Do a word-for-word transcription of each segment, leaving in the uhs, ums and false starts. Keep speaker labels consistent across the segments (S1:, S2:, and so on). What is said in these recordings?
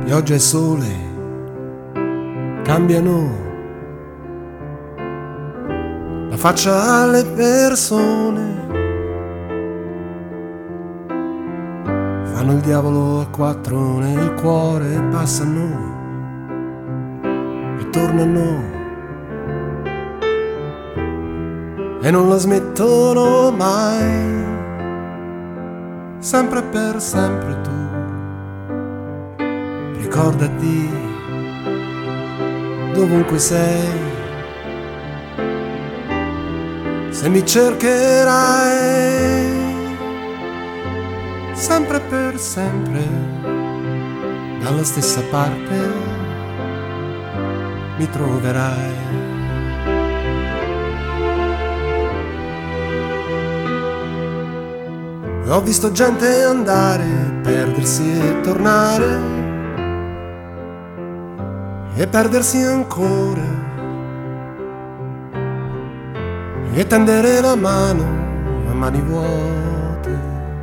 S1: Pioggia e sole cambiano la faccia alle persone, fanno il diavolo a quattro nel cuore, passano e tornano e non la smettono mai, sempre per sempre tu. Ricordati dovunque sei, se mi cercherai, sempre per sempre, dalla stessa parte mi troverai. Ho visto gente andare, perdersi e tornare, e perdersi ancora, e tendere la mano a mani vuote,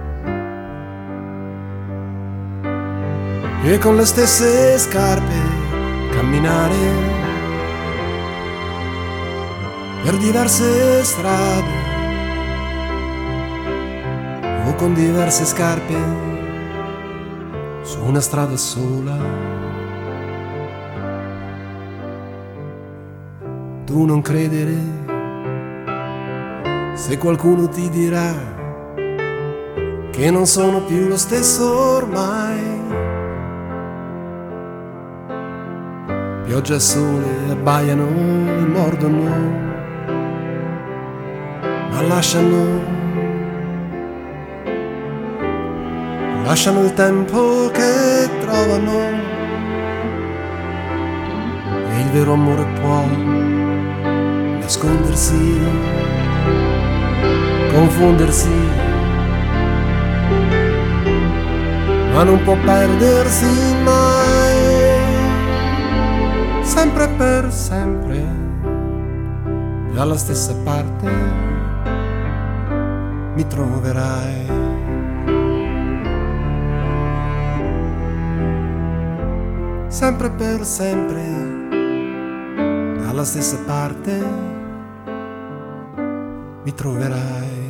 S1: e con le stesse scarpe camminare per diverse strade, o con diverse scarpe su una strada sola. Tu non credere se qualcuno ti dirà che non sono più lo stesso ormai. Pioggia e sole abbaiano e mordono, ma lasciano lasciano il tempo che trovano, e il vero amore può nascondersi, confondersi, ma non può perdersi mai, sempre per sempre, dalla stessa parte mi troverai. Sempre per sempre, dalla stessa parte mi troverai.